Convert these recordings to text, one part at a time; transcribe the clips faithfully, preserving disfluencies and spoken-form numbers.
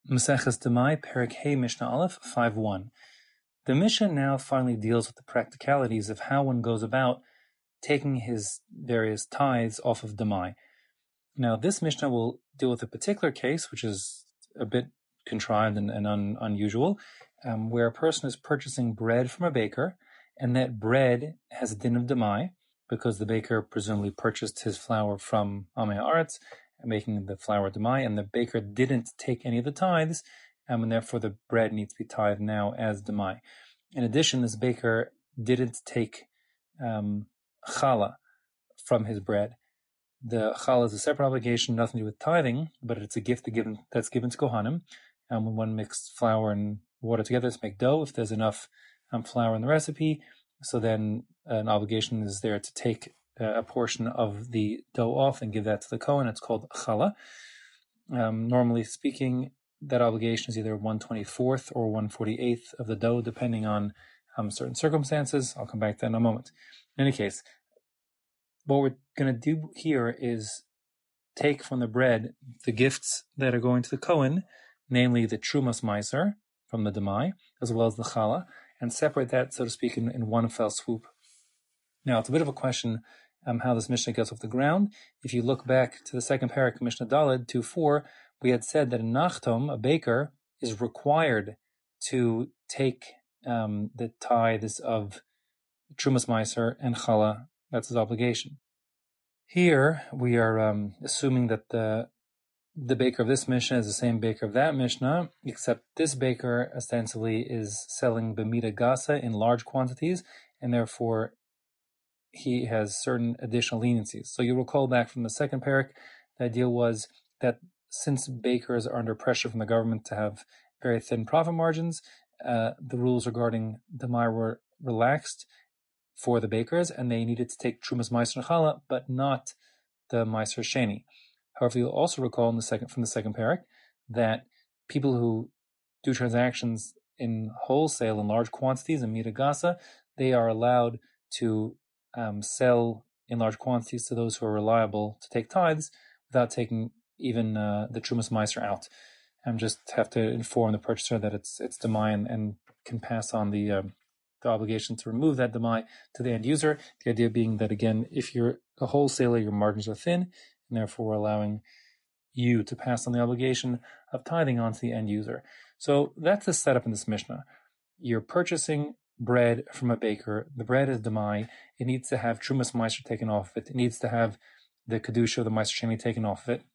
Maseches Demai, Perek Hey, Mishnah Aleph, five one. The Mishnah now finally deals with the practicalities of how one goes about taking his various tithes off of Demai. Now, this Mishnah will deal with a particular case, which is a bit contrived and, and un, unusual, um, where a person is purchasing bread from a baker, and that bread has a din of Demai, because the baker presumably purchased his flour from Amei Haaretz, making the flour Demai, and the baker didn't take any of the tithes, um, and therefore the bread needs to be tithed now as Demai. In addition, this baker didn't take um, challah from his bread. The challah is a separate obligation, nothing to do with tithing, but it's a gift given, that's given to Kohanim. And when one mixes flour and water together to make dough, if there's enough um, flour in the recipe, so then an obligation is there to take uh, a portion of the dough off and give that to the Kohen. It's called challah. Um, normally speaking, that obligation is either one twenty-fourth or one forty-eighth of the dough, depending on um, certain circumstances. I'll come back to that in a moment. In any case, what we're going to do here is take from the bread the gifts that are going to the Kohen, namely the Trumas Meiser from the Demai, as well as the Challah, and separate that, so to speak, in, in one fell swoop. Now, it's a bit of a question um, how this Mishnah gets off the ground. If you look back to the second parak, Mishnah Daled two four, we had said that a Nachtom, a baker, is required to take um, the tithes of Trumas Meiser and Challah. That's his obligation. Here, we are um, assuming that the the baker of this Mishnah is the same baker of that Mishnah, except this baker ostensibly is selling B'mida Gasa in large quantities, and therefore he has certain additional leniencies. So you recall back from the second parak, the idea was that since bakers are under pressure from the government to have very thin profit margins, uh, the rules regarding Demai were relaxed for the bakers, and they needed to take Trumas Meiser and Challah, but not the Meiser Sheni. However, you'll also recall in the second from the second parak that people who do transactions in wholesale in large quantities in Mida Gasa, they are allowed to um, sell in large quantities to those who are reliable to take tithes without taking even uh, the Trumas Meiser out. And just have to inform the purchaser that it's it's Demai and, and can pass on the um, the obligation to remove that Demai to the end user. The idea being that, again, if you're a wholesaler, your margins are thin, and therefore we're allowing you to pass on the obligation of tithing onto the end user. So that's the setup in this Mishnah. You're purchasing bread from a baker. The bread is Demai. It needs to have Trumas Meiser taken off of it. It needs to have the Kedusha, the Meiser Sheni, taken off of it.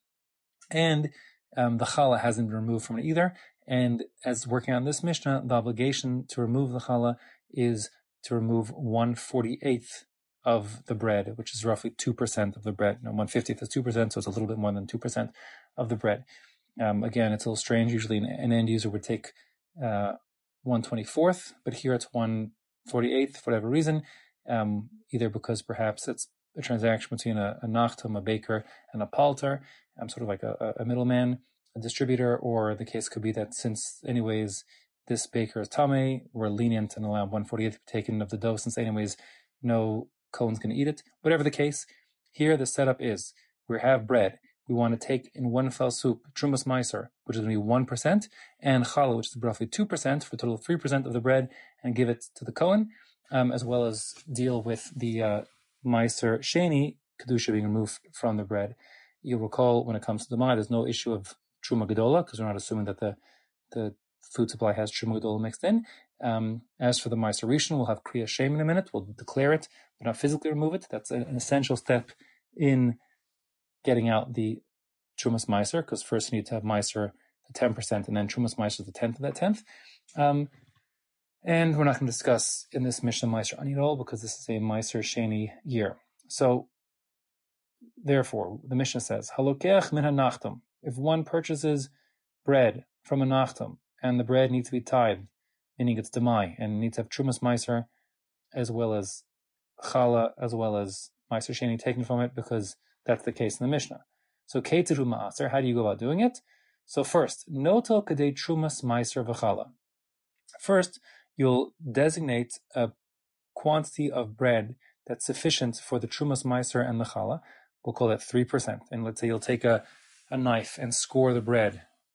And um, the Challah hasn't been removed from it either. And as working on this Mishnah, the obligation to remove the Challah is to remove one forty-eighth of the bread, which is roughly two percent of the bread. Now, one fiftieth is two percent, so it's a little bit more than two percent of the bread. Um, again, it's a little strange. Usually an, an end user would take uh, one twenty-fourth, but here it's one forty-eighth for whatever reason, um, either because perhaps it's a transaction between a, a nachtom, a baker, and a palter, um, sort of like a, a middleman, a distributor, or the case could be that since anyways this baker is tamei, we're lenient and allow one forty-eighth to be taken of the dough, since anyways no Kohen's going to eat it. Whatever the case, here the setup is we have bread. We want to take in one fell swoop Trumas Meiser, which is going to be one percent, and Challah, which is roughly two percent, for a total of three percent of the bread, and give it to the Kohen, um, as well as deal with the uh, Meiser Sheni, Kedusha, being removed from the bread. You'll recall when it comes to the Demai, there's no issue of Truma Gedola, because we're not assuming that the the food supply has Truma Gedola mixed in. Um, as for the Meiser Rishon, we'll have Kriya Shem in a minute. We'll declare it, but not physically remove it. That's an essential step in getting out the Trumas Meiser, because first you need to have Meiser the ten percent, and then Trumas Meiser the tenth of that tenth. Um, and we're not going to discuss in this Mishnah Meiser Ani at all, because this is a Meiser Sheni year. So, therefore, the Mishnah says, Halokeach min ha-nachtom. If one purchases bread from a nachtom, and the bread needs to be tithed, meaning it's Demai, and needs to have Trumas Meiser, as well as Challah, as well as Meiser Sheni taken from it, because that's the case in the Mishnah. So, Keteru Ma'aser, how do you go about doing it? So first, Noto Kadei Trumas Meiser v'Challah. First, you'll designate a quantity of bread that's sufficient for the Trumas Meiser and the Challah. We'll call that three percent. And let's say you'll take a, a knife and score the bread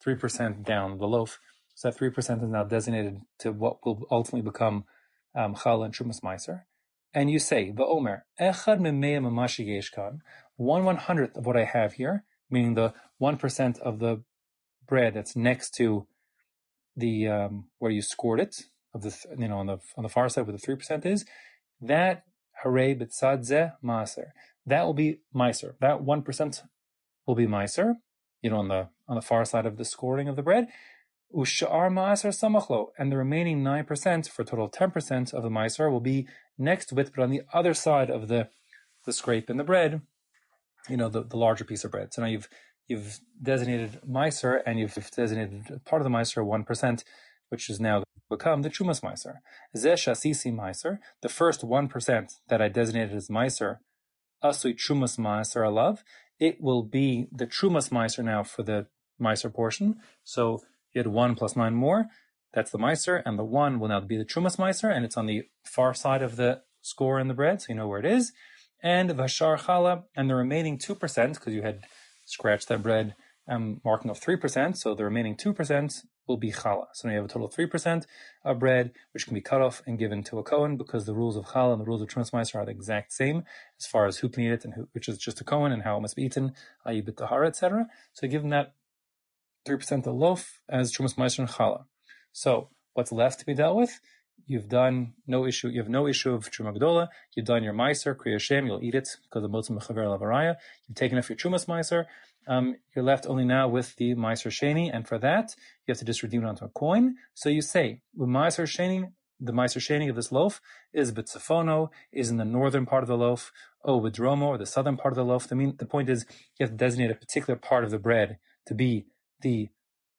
three percent down the loaf. So that three percent is now designated to what will ultimately become um, challah and Trumas Meiser. And you say, V'omer, echad memeya mamashi yeshkan, one one hundredth of what I have here, meaning the one percent of the bread that's next to the um, where you scored it, of the you know on the on the far side where the three percent is, that harei b'tzad zeh maaser. That will be meiser. That one percent will be meiser, you know, on the on the far side of the scoring of the bread. Ushar maaser samachlo, and the remaining nine percent, for a total of ten percent of the meiser, will be next to it, but on the other side of the the scrape in the bread, you know, the, the larger piece of bread. So now you've you've designated meiser, and you've designated part of the meiser one percent, which is now become the Trumas Meiser. Zeh shasisi meiser, the first one percent that I designated as meiser, asui Trumas Meiser alav, it will be the Trumas Meiser now for the meiser portion. So you had one plus nine more, that's the meiser, and the one will now be the Trumas Meiser, and it's on the far side of the score in the bread, so you know where it is. And vashar challah, and the remaining two percent, because you had scratched that bread um, marking of three percent, so the remaining two percent will be challah. So now you have a total of three percent of bread, which can be cut off and given to a Kohen, because the rules of challah and the rules of Trumas Meiser are the exact same as far as who can eat it, and who, which is just a Kohen, and how it must be eaten, that is bit tahara, et cetera. So give them that three percent of the loaf as Trumas Meiser and challah. So what's left to be dealt with? You've done no issue. You have no issue of Truma Gdola. You've done your Meiser, Kriya Shem. You'll eat it because of Motzim Mechaver Lavaraya. You've taken off your Trumas Meiser. Um, you're left only now with the Meiser Sheni, and for that you have to just redeem it onto a coin. So you say, with Meiser Sheni, the Meiser Sheni of this loaf is B'tzefono, is in the northern part of the loaf, or B'dromo, or the southern part of the loaf. I mean, the point is you have to designate a particular part of the bread to be the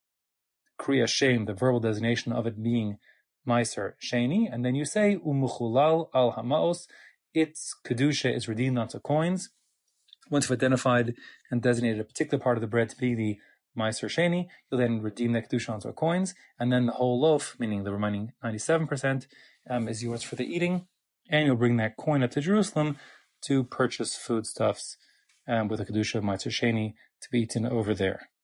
Kriya Shem, the verbal designation of it being Meiser Sheni, and then you say Umuchulal al Hamaos, its Kedusha is redeemed onto coins. Once you've identified and designated a particular part of the bread to be the Meiser Sheni, you'll then redeem the Kedusha onto coins, and then the whole loaf, meaning the remaining ninety-seven percent, um, is yours for the eating, and you'll bring that coin up to Jerusalem to purchase foodstuffs um, with the Kedusha of Meiser Sheni to be eaten over there.